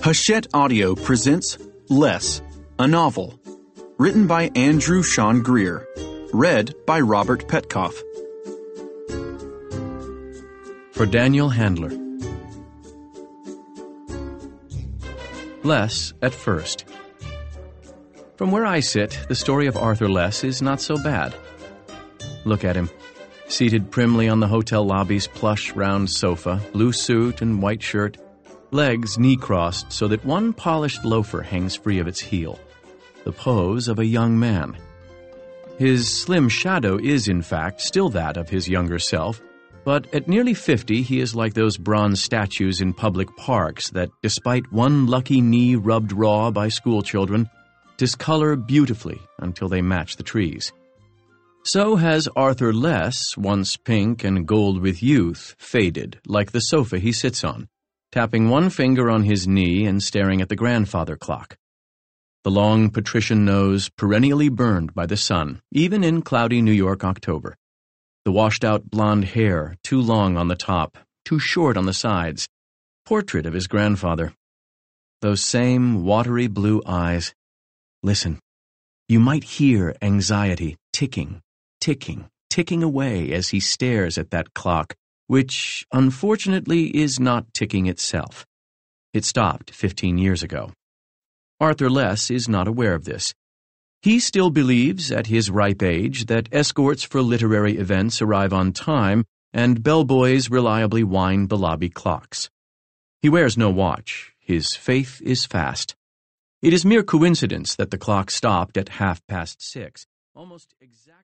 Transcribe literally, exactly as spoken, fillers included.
Hachette Audio presents Less, a novel. Written by Andrew Sean Greer. Read by Robert Petkoff. For Daniel Handler. Less at first. From where I sit, the story of Arthur Less is not so bad. Look at him, seated primly on the hotel lobby's plush round sofa, blue suit and white shirt, legs knee-crossed so that one polished loafer hangs free of its heel. The pose of a young man. His slim shadow is, in fact, still that of his younger self, but at nearly fifty he is like those bronze statues in public parks that, despite one lucky knee rubbed raw by schoolchildren, discolor beautifully until they match the trees. So has Arthur Less, once pink and gold with youth, faded like the sofa he sits on, tapping one finger on his knee and staring at the grandfather clock. The long patrician nose perennially burned by the sun, even in cloudy New York October. The washed-out blonde hair, too long on the top, too short on the sides. Portrait of his grandfather. Those same watery blue eyes. Listen, you might hear anxiety ticking, ticking, ticking away as he stares at that clock, which, unfortunately, is not ticking itself. It stopped fifteen years ago. Arthur Less is not aware of this. He still believes, at his ripe age, that escorts for literary events arrive on time and bellboys reliably wind the lobby clocks. He wears no watch. His faith is fast. It is mere coincidence that the clock stopped at half past six, almost exactly.